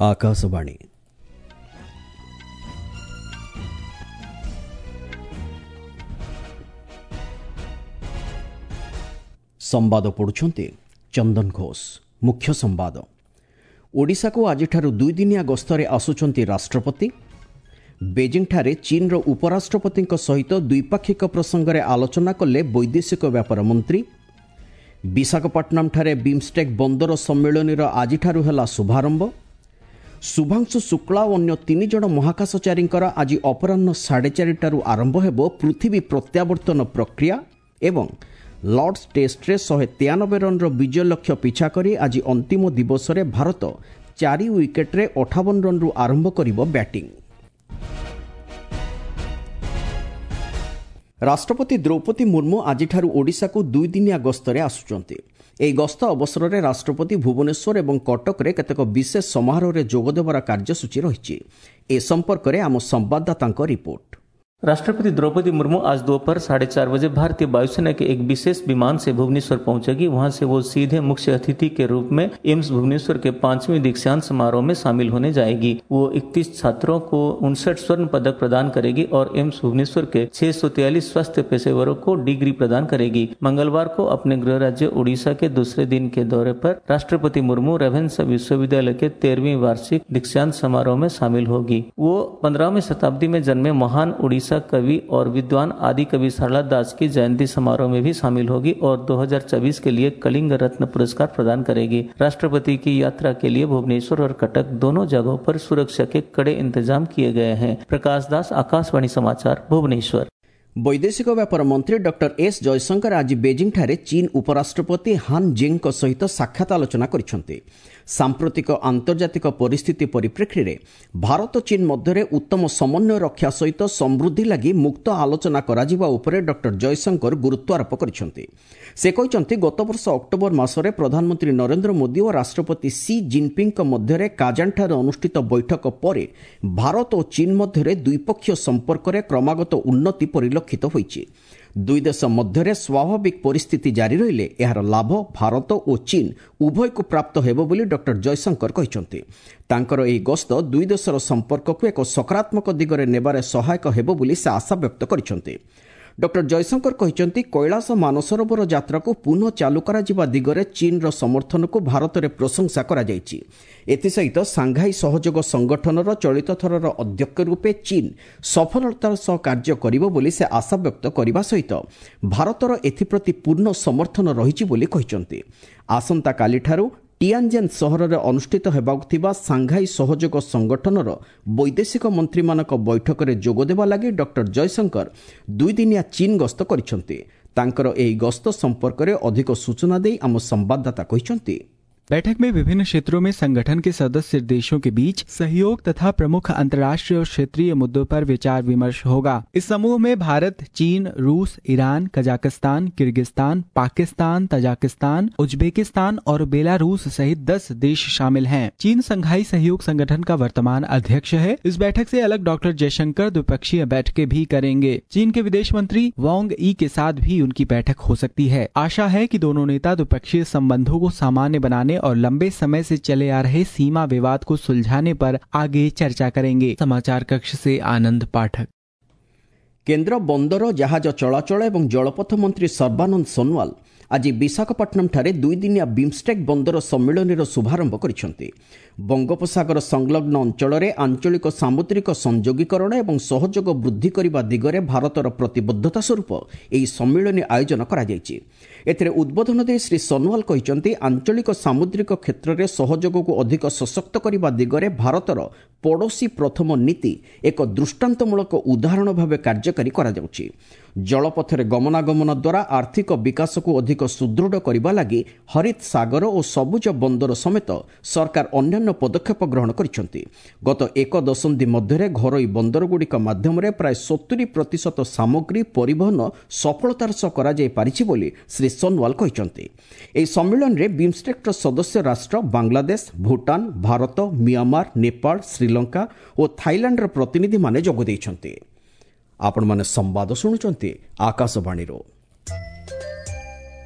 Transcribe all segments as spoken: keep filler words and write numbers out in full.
आकाशवाणी संवाद पढ़ुछंती चंदन घोष। मुख्य संवाद ओडिशा को आजिठारु दुई दिनिया गस्तरे आसुचंती राष्ट्रपति। बेजिंग ठारे चीन उपराष्ट्रपति सहित द्विपाक्षिक प्रसंगरे आलोचना कले वैदेशिक व्यापार मंत्री। विशाखापट्टनम ठारे बिम्स्टेक बंदर सम्मेलनी आजिठारु हेला शुभारंभ। शुभांशु शुक्ला और अन्य तीन जन महाकाशचारी आज अपराह्न साढ़े चारिटारू आरंभ हेबो पृथ्वी प्रत्यावर्तन प्रक्रिया एवं लॉर्ड्स टेस्ट्रे शहे तेयानबे रन विजय लक्ष्य पिछा करी आज अंतिम दिवस रे भारत चारि विकेट्रे अठावन रन आरंभ करिबो बैटिंग। राष्ट्रपति द्रौपदी मुर्मू आजिठारु ओडिशा को दुई दिनिया गस्तरे आसुचंती। एही गस्त अवसर में राष्ट्रपति भुवनेश्वर और कटक रे केतेक विशेष समारोह रे जोग देवार कार्यसूची रही। ए संपर्क में आम संवाददाता रिपोर्ट। राष्ट्रपति द्रौपदी मुर्मू आज दोपहर साढ़े चार बजे भारतीय वायुसेना के एक विशेष विमान से भुवनेश्वर पहुंचेगी। वहां से वो सीधे मुख्य अतिथि के रूप में एम्स भुवनेश्वर के पांचवें दीक्षांत समारोह में शामिल होने जाएगी। वो इकतीस छात्रों को उनसठ स्वर्ण पदक प्रदान करेगी और एम्स भुवनेश्वर के छह सौ तैंतालीस स्वास्थ्य पेशेवरों को डिग्री प्रदान करेगी। मंगलवार को अपने गृह राज्य उड़ीसा के दूसरे दिन के दौरे पर राष्ट्रपति मुर्मू रेवेन्सा विश्वविद्यालय के तेरहवीं वार्षिक दीक्षांत समारोह में शामिल होगी। वो पंद्रहवीं शताब्दी में जन्मे महान उड़ीसा कवि और विद्वान आदि कवि सरला दास की जयंती समारोह में भी शामिल होगी और दो हज़ार चौबीस के लिए कलिंग रत्न पुरस्कार प्रदान करेगी। राष्ट्रपति की यात्रा के लिए भुवनेश्वर और कटक दोनों जगहों पर सुरक्षा के कड़े इंतजाम किए गए हैं। प्रकाश दास, आकाशवाणी समाचार, भुवनेश्वर। वैदेशिक व्यापार मंत्री डॉक्टर एस जयशंकर आज बेजिंग ठारे चीन उपराष्ट्रपति हान जेंग सहित साक्षात आलोचना करिसेंती। सांप्रतिक आंतर्जातिक परिस्थिति परिप्रेक्षी रे भारत चीन मध्य उत्तम समन्वय रक्षा सहित समृद्धि लगी मुक्त आलोचना कराजिबा उपरे डॉक्टर जयशंकर गुरुत्वारोप करिसेंती। से कहते गत वर्ष अक्टोबर मासरे प्रधानमंत्री नरेंद्र मोदी और राष्ट्रपति सी जिनपिंग मध्य काजान ठारे अनुष्ठित बैठक पर भारत और चीन मध्य द्विपक्षीय संपर्क में क्रमागत उन्नति परिलक्षित होइछि। दुई देश मध्य स्वाभाविक परिस्थिति जारी रहिले यार लाभ भारत और चीन उभय को प्राप्त हेबो बोली डॉक्टर जयशंकर कहते। तांकर एही गस्त दुई देशर संपर्क को एक सकारात्मक दिगरे नेबारे सहायक हेबो बोली से आशा व्यक्त करिसेंती। डॉक्टर जयशंकर कहते कैलाश मानसरोवर यात्रा को पुनः चालू करा जिबा दिगरे चीन रो समर्थन को भारत रे प्रशंसा करा जायछि। एथिसहित सांघाई सहयोग संगठनर चलित थरर अध्यक्ष रूपे चीन सफलतार सह कार्य करिबो बोली से आशा व्यक्त करबा सहित भारतर एथिप्रति पूर्ण समर्थन रहिछि बोली कहिसेंती। आसंता काली ठारू टियानजेन सहर में अनुष्ठित होगा सांघाई सहयोग संगठनर वैदेशिक मंत्री मानक बैठक में जोगदेवा लगी डॉक्टर जयशंकर दुई दिनिया चीन गस्त करिसेंती। तांकर एही गस्त संपर्क में अधिक सूचना दे आम संवाददाता कहिसेंती। बैठक में विभिन्न क्षेत्रों में संगठन के सदस्य देशों के बीच सहयोग तथा प्रमुख अंतर्राष्ट्रीय और क्षेत्रीय मुद्दों पर विचार विमर्श होगा। इस समूह में भारत, चीन, रूस, Iran, Kazakhstan, Kyrgyzstan, Pakistan, Tajikistan, Uzbekistan और बेलारूस सहित दस देश शामिल हैं। चीन संघाई सहयोग संगठन का वर्तमान अध्यक्ष है। इस बैठक से अलग डॉक्टर जयशंकर द्विपक्षीय बैठकें भी करेंगे। चीन के विदेश मंत्री वांग यी के साथ भी उनकी बैठक हो सकती है। आशा है कि दोनों नेता द्विपक्षीय संबंधों को सामान्य बनाने और लंबे समय से चले आ रहे सीमा विवाद को सुलझाने पर आगे चर्चा करेंगे। समाचार कक्ष से आनंद पाठक। केंद्र बंदर जहाज चलाचल एवं जलपथ मंत्री सर्बानंद सोनोवाल आज विशाखापट्टनम ठारे दुई दिनिया बिम्स्टेक बंदर सम्मेलनी शुभारंभ करिसेंती। बंगोपसागर संलग्न अंचल में आंचलिक सामुद्रिक संयोगीकरण एवं सहयोग वृद्धि करने दिगरे भारतर प्रतिबद्धता स्वरूप यह सम्मेलन आयोजन करा जायछि। एथिरे उद्बोधन दे श्री सोनोवाल कहते आंचलिक सामुद्रिक क्षेत्र में सहयोग को अधिक सशक्त करने दिगरे भारतर पड़ोसी प्रथम नीति एक दृष्टांतमूलक उदाहरण भाव कार्यकारी करा जाउछि। जलपथरे गमनागमन द्वारा आर्थिक विकास को अधिक सुदृढ़ करने लगी हरित सागर और सबुज बंदर समेत सरकार अन्यान्य पदक्षेप ग्रहण करिसेंती। गत एक दशंधि मध्य घरोई बंदरगुड़िक माध्यम प्राय सत्तरी प्रतिशत सामग्री परिवहन सफलतार सह करा जाय पारिछि बोली श्री सोनोवाल कहते। एही सम्मेलन में बिम्स्टेक सदस्य राष्ट्र बांग्लादेश, भूटान, भारत, म्यांमार, नेपाल, श्रीलंका और थाईलैंड प्रतिनिधि माने जोग दैछन्ति। आपण माने संवाद शुणुचंती आकाशवाणी रो।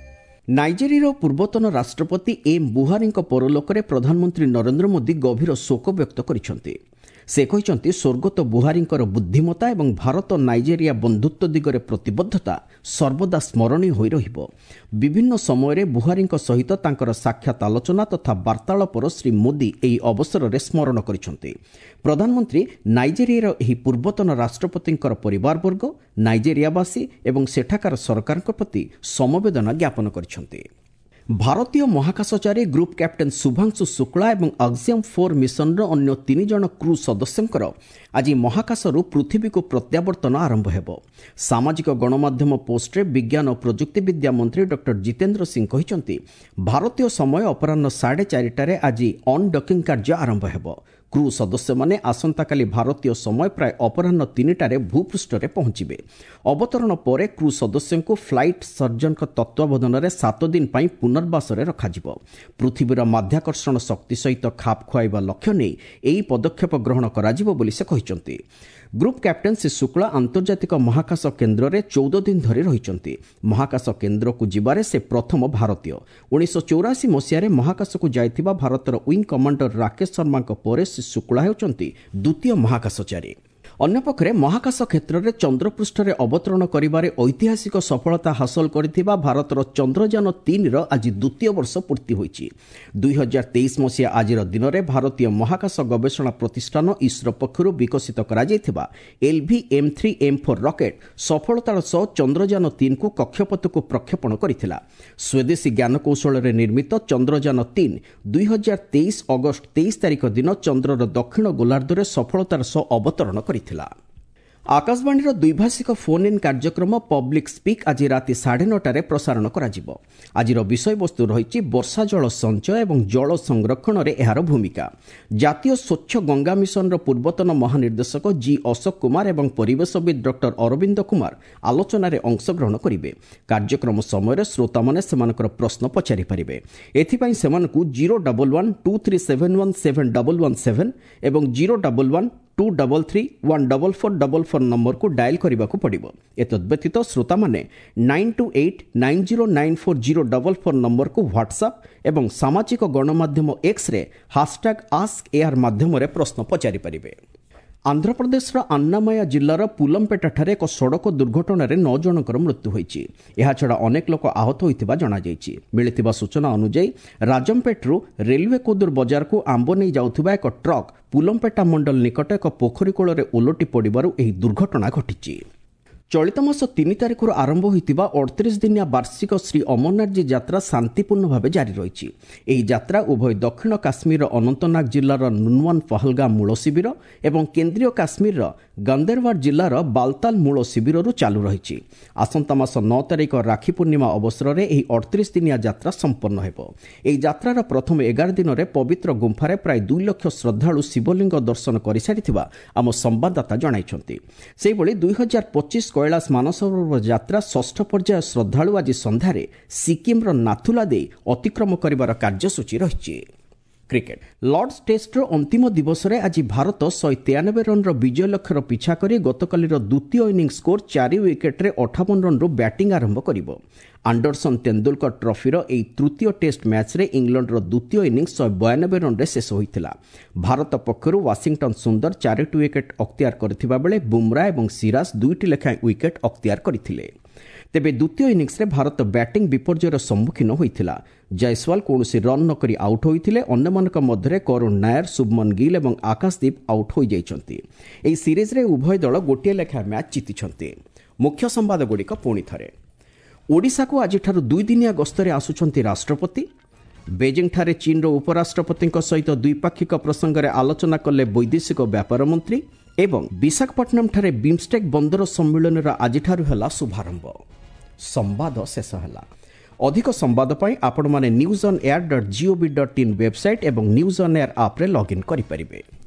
ନାଇଜେରିଆର ପୂର୍ବତନ ରାଷ୍ଟ୍ରପତି ଏମ୍ ବୁହାରୀଙ୍କ ପରଲୋକରେ ପ୍ରଧାନମନ୍ତ୍ରୀ ନରେନ୍ଦ୍ର ମୋଦି ଗଭୀର ଶୋକ ବ୍ୟକ୍ତ କରିଛନ୍ତି। ସେ କହିଛନ୍ତି ସ୍ୱର୍ଗତ ବୁହାରୀଙ୍କର ବୁଦ୍ଧିମତା ଏବଂ ଭାରତ ନାଇଜେରିଆ ବନ୍ଧୁତ୍ୱ ଦିଗରେ ପ୍ରତିବଦ୍ଧତା ସର୍ବଦା ସ୍ମରଣୀୟ ହୋଇ ରହିବ। ବିଭିନ୍ନ ସମୟରେ ବୁହାରୀଙ୍କ ସହିତ ତାଙ୍କର ସାକ୍ଷାତ ଆଲୋଚନା ତଥା ବାର୍ତ୍ତାଳାପର ଶ୍ରୀ ମୋଦି ଏହି ଅବସରରେ ସ୍ମରଣ କରିଛନ୍ତି। ପ୍ରଧାନମନ୍ତ୍ରୀ ନାଇଜେରିଆର ଏହି ପୂର୍ବତନ ରାଷ୍ଟ୍ରପତିଙ୍କର ପରିବାରବର୍ଗ, ନାଇଜେରିଆବାସୀ ଏବଂ ସେଠାକାର ସରକାରଙ୍କ ପ୍ରତି ସମବେଦନା ଜ୍ଞାପନ କରିଛନ୍ତି। ଭାରତୀୟ ମହାକାଶଚାରୀ ଗ୍ରୁପ୍ କ୍ୟାପ୍ଟେନ୍ ଶୁଭାଂଶୁ ଶୁକ୍ଳା ଏବଂ ଅକ୍ସିୟମ୍ ଫୋର୍ ମିଶନର ଅନ୍ୟ ତିନି ଜଣ କ୍ରୁ ସଦସ୍ୟଙ୍କର ଆଜି ମହାକାଶରୁ ପୃଥିବୀକୁ ପ୍ରତ୍ୟାବର୍ତ୍ତନ ଆରମ୍ଭ ହେବ। ସାମାଜିକ ଗଣମାଧ୍ୟମ ପୋଷ୍ଟରେ ବିଜ୍ଞାନ ଓ ପ୍ରଯୁକ୍ତିବିଦ୍ୟା ମନ୍ତ୍ରୀ ଡକ୍ଟର ଜିତେନ୍ଦ୍ର ସିଂ କହିଛନ୍ତି, ଭାରତୀୟ ସମୟ ଅପରାହ୍ନ ସାଢ଼େ ଚାରିଟାରେ ଆଜି ଅନ୍ ଡକିଂ କାର୍ଯ୍ୟ ଆରମ୍ଭ ହେବ। କ୍ରୁ ସଦସ୍ୟମାନେ ଆସନ୍ତାକାଲି ଭାରତୀୟ ସମୟ ପ୍ରାୟ ଅପରାହ୍ନ ତିନିଟାରେ ଭୂପୃଷ୍ଠରେ ପହଞ୍ଚିବେ। ଅବତରଣ ପରେ କ୍ରୁ ସଦସ୍ୟଙ୍କୁ ଫ୍ଲାଇଟ୍ ସର୍ଜନଙ୍କ ତତ୍ତ୍ୱାବଧାନରେ ସାତ ଦିନ ପାଇଁ ପୁନର୍ବାସରେ ରଖାଯିବ। ପୃଥିବୀର ମାଧ୍ୟାକର୍ଷଣ ଶକ୍ତି ସହିତ ଖାପ ଖୁଆଇବା ଲକ୍ଷ୍ୟ ନେଇ ଏହି ପଦକ୍ଷେପ ଗ୍ରହଣ କରାଯିବ ବୋଲି ସେ କହିଛନ୍ତି। ଗ୍ରୁପ୍ କ୍ୟାପ୍ଟେନ୍ ଶ୍ରୀ ଶୁକ୍ଳା ଆନ୍ତର୍ଜାତିକ ମହାକାଶ କେନ୍ଦ୍ରରେ ଚଉଦ ଦିନ ଧରି ରହିଛନ୍ତି। ମହାକାଶ କେନ୍ଦ୍ରକୁ ଯିବାରେ ସେ ପ୍ରଥମ ଭାରତୀୟ। ଉଣେଇଶହ ଚଉରାଅଶୀ ମସିହାରେ ମହାକାଶକୁ ଯାଇଥିବା ଭାରତର ୱିଙ୍ଗ କମାଣ୍ଡର ରାକେଶ ଶର୍ମାଙ୍କ ପରେ ଶ୍ରୀ ଶୁକ୍ଳା ହେଉଛନ୍ତି ଦ୍ୱିତୀୟ ମହାକାଶଚାରୀ। ଅନ୍ୟପକ୍ଷରେ ମହାକାଶ କ୍ଷେତ୍ରରେ ଚନ୍ଦ୍ରପୃଷ୍ଠରେ ଅବତରଣ କରିବାରେ ଐତିହାସିକ ସଫଳତା ହାସଲ କରିଥିବା ଭାରତର ଚନ୍ଦ୍ରଯାନ ତିନିର ଆଜି ଦ୍ୱିତୀୟ ବର୍ଷ ପୂର୍ତ୍ତି ହୋଇଛି। ଦୁଇ ହଜାର ତେଇଶ ମସିହା ଆଜିର ଦିନରେ ଭାରତୀୟ ମହାକାଶ ଗବେଷଣା ପ୍ରତିଷ୍ଠାନ ଇସ୍ରୋ ପକ୍ଷରୁ ବିକଶିତ କରାଯାଇଥିବା LV M three M four rocket ସଫଳତାର ସହ ଚନ୍ଦ୍ରଯାନ ତିନିକୁ କକ୍ଷପଥକୁ ପ୍ରକ୍ଷେପଣ କରିଥିଲା। ସ୍ୱଦେଶୀ ଜ୍ଞାନକୌଶଳରେ ନିର୍ମିତ ଚନ୍ଦ୍ରଯାନ ତିନି ଦୁଇ ହଜାର ତେଇଶ ଅଗଷ୍ଟ ତେଇଶ ତାରିଖ ଦିନ ଚନ୍ଦ୍ରର ଦକ୍ଷିଣ ଗୋଲାର୍ଦ୍ଧରେ ସଫଳତାର ସହ ଅବତରଣ କରିଥିଲା। ଆକାଶବାଣୀର ଦ୍ୱିଭାଷିକ ଫୋନ୍ ଇନ୍ କାର୍ଯ୍ୟକ୍ରମ ପବ୍ଲିକ୍ ସ୍ପିକ୍ ଆଜି ରାତି ସାଢ଼େ ନଅଟାରେ ପ୍ରସାରଣ କରାଯିବ। ଆଜିର ବିଷୟବସ୍ତୁ ରହିଛି ବର୍ଷା ଜଳ ସଞ୍ଚୟ ଏବଂ ଜଳ ସଂରକ୍ଷଣରେ ଏହାର ଭୂମିକା। ଜାତୀୟ ସ୍ୱଚ୍ଛ ଗଙ୍ଗା ମିଶନର ପୂର୍ବତନ ମହାନିର୍ଦ୍ଦେଶକ ଜି ଅଶୋକ କୁମାର ଏବଂ ପରିବେଶବିତ୍ ଡକ୍ଟର ଅରବିନ୍ଦ କୁମାର ଆଲୋଚନାରେ ଅଂଶଗ୍ରହଣ କରିବେ। କାର୍ଯ୍ୟକ୍ରମ ସମୟରେ ଶ୍ରୋତାମାନେ ସେମାନଙ୍କର ପ୍ରଶ୍ନ ପଚାରିପାରିବେ। ଏଥିପାଇଁ ସେମାନଙ୍କୁ zero double one two three seven one seven double one seven ଏବଂ zero double one two double three one double four double four ନମ୍ବରକୁ ଡାଏଲ୍ କରିବାକୁ ପଡ଼ିବ। ଏତଦ୍ବ୍ୟତୀତ ଶ୍ରୋତାମାନେ nine two eight nine zero nine four zero double four ନମ୍ବରକୁ WhatsApp ଏବଂ ସାମାଜିକ ଗଣମାଧ୍ୟମ ଏକ୍ସରେ ହାସ୍ଟ୍ୟାଗ୍ ଆସ୍କ ଏଆର୍ ମାଧ୍ୟମରେ ପ୍ରଶ୍ନ ପଚାରିପାରିବେ। ଆନ୍ଧ୍ରପ୍ରଦେଶର ଆନ୍ନାମାୟା ଜିଲ୍ଲାର ପୁଲମ୍ପେଟାଠାରେ ଏକ ସଡ଼କ ଦୁର୍ଘଟଣାରେ ନଅ ଜଣଙ୍କର ମୃତ୍ୟୁ ହୋଇଛି। ଏହାଛଡ଼ା ଅନେକ ଲୋକ ଆହତ ହୋଇଥିବା ଜଣାଯାଇଛି। ମିଳିଥିବା ସୂଚନା ଅନୁଯାୟୀ ରାଜମ୍ପେଟରୁ ରେଲୱେ କୋଦୁର ବଜାରକୁ ଆମ୍ବ ନେଇ ଯାଉଥିବା ଏକ ଟ୍ରକ୍ ପୁଲମ୍ପେଟା ମଣ୍ଡଳ ନିକଟ ଏକ ପୋଖରୀ କୂଳରେ ଓଲଟି ପଡ଼ିବାରୁ ଏହି ଦୁର୍ଘଟଣା ଘଟିଛି। ଚଳିତ ମାସ ତିନି ତାରିଖରୁ ଆରମ୍ଭ ହୋଇଥିବା ଅଠତିରିଶ ଦିନିଆ ବାର୍ଷିକ ଶ୍ରୀ ଅମରନାଥଜୀ ଯାତ୍ରା ଶାନ୍ତିପୂର୍ଣ୍ଣ ଭାବେ ଜାରି ରହିଛି। ଏହି ଯାତ୍ରା ଉଭୟ ଦକ୍ଷିଣ କାଶ୍ମୀରର ଅନନ୍ତନାଗ ଜିଲ୍ଲାର ନୁନୱାନ ପହଲଗାମ ମୂଳ ଶିବିର ଏବଂ କେନ୍ଦ୍ରୀୟ କାଶ୍ମୀରର ଗନ୍ଦେରବାଡ଼ ଜିଲ୍ଲାର ବାଲତାଲ ମୂଳ ଶିବିରରୁ ଚାଲୁ ରହିଛି। ଆସନ୍ତା ମାସ ନଅ ତାରିଖ ରାକ୍ଷୀ ପୂର୍ଣ୍ଣିମା ଅବସରରେ ଏହି ଅଠତିରିଶ ଦିନିଆ ଯାତ୍ରା ସମ୍ପନ୍ନ ହେବ। ଏହି ଯାତ୍ରାର ପ୍ରଥମ ଏଗାର ଦିନରେ ପବିତ୍ର ଗୁମ୍ଫାରେ ପ୍ରାୟ ଦୁଇ ଲକ୍ଷ ଶ୍ରଦ୍ଧାଳୁ ଶିବଲିଙ୍ଗ ଦର୍ଶନ କରିସାରିଥିବା ଆମ ସମ୍ବାଦଦାତା ଜଣାଇଛନ୍ତି। ସେହିଭଳି ଦୁଇ ହଜାର ପଚିଶ କୈଳାସ ମାନସରୋବର ଯାତ୍ରା ଷଷ୍ଠ ପର୍ଯ୍ୟାୟ ଶ୍ରଦ୍ଧାଳୁ ଆଜି ସନ୍ଧ୍ୟାରେ ସିକିମ୍ର ନାଥୁଲା ଦେଇ ଅତିକ୍ରମ କରିବାର କାର୍ଯ୍ୟସୂଚୀ ରହିଛି। କ୍ରିକେଟ୍ ଲର୍ଡସ୍ ଟେଷ୍ଟର ଅନ୍ତିମ ଦିବସରେ ଆଜି ଭାରତ ଶହେ ତେୟାନବେ ରନ୍ର ବିଜୟ ଲକ୍ଷ୍ୟର ପିଛା କରି ଗତକାଲିର ଦ୍ୱିତୀୟ ଇନିଂସ ସ୍କୋର ଚାରି ୱିକେଟ୍ରେ ଅଠାବନ ରନ୍ରୁ ବ୍ୟାଟିଂ ଆରମ୍ଭ କରିବ। ଆଣ୍ଡରସନ୍ ତେନ୍ଦୁଲକର ଟ୍ରଫିର ଏହି ତୃତୀୟ ଟେଷ୍ଟ ମ୍ୟାଚ୍ରେ ଇଂଲଣ୍ଡର ଦ୍ୱିତୀୟ ଇନିଂସ ଶହେ ବୟାନବେ ରନ୍ରେ ଶେଷ ହୋଇଥିଲା। ଭାରତ ପକ୍ଷରୁ ୱାଶିଂଟନ୍ ସୁନ୍ଦର ଚାରୋଟି ୱିକେଟ୍ ଅକ୍ତିଆର କରିଥିବା ବେଳେ ବୁମ୍ରା ଏବଂ ସିରାଜ ଦୁଇଟି ଲେଖାଏଁ ୱିକେଟ୍ ଅକ୍ତିଆର କରିଥିଲେ। ତେବେ ଦ୍ୱିତୀୟ ଇନିଂସରେ ଭାରତ ବ୍ୟାଟିଂ ବିପର୍ଯ୍ୟୟର ସମ୍ମୁଖୀନ ହୋଇଥିଲା। ଜୟସ୍ୱାଲ କୌଣସି ରନ୍ ନ କରି ଆଉଟ୍ ହୋଇଥିଲେ। ଅନ୍ୟମାନଙ୍କ ମଧ୍ୟରେ କରୁଣ ନାୟର, ଶୁଭମନ ଗିଲ୍ ଏବଂ ଆକାଶଦୀପ ଆଉଟ୍ ହୋଇଯାଇଛନ୍ତି। ଏହି ସିରିଜ୍ରେ ଉଭୟ ଦଳ ଗୋଟିଏ ଲେଖାଏଁ ମ୍ୟାଚ୍ ଜିତିଛନ୍ତି। ମୁଖ୍ୟ ସମ୍ବାଦଗୁଡ଼ିକ ପୁଣି ଥରେ। ଓଡ଼ିଶାକୁ ଆଜିଠାରୁ ଦୁଇଦିନିଆ ଗସ୍ତରେ ଆସୁଛନ୍ତି ରାଷ୍ଟ୍ରପତି। ବେଜିଂଠାରେ ଚୀନର ଉପରାଷ୍ଟ୍ରପତିଙ୍କ ସହିତ ଦ୍ୱିପାକ୍ଷିକ ପ୍ରସଙ୍ଗରେ ଆଲୋଚନା କଲେ ବୈଦେଶିକ ବ୍ୟାପାର ମନ୍ତ୍ରୀ ଏବଂ ବିଶାଖାପଟ୍ଟନମଠାରେ ବିମ୍ଷ୍ଟେକ୍ ବନ୍ଦର ସମ୍ମିଳନୀର ଆଜିଠାରୁ ହେଲା ଶୁଭାରମ୍ଭ। ସମ୍ବାଦ ଶେଷ ହେଲା। ଅଧିକ ସମ୍ବାଦ ପାଇଁ ଆପଣମାନେ news on air dot G O V dot in website ଏବଂ ନ୍ୟୁଜ୍ ଅନ୍ ଏୟାର ଆପ୍ରେ ଲଗ୍ଇନ୍ କରିପାରିବେ।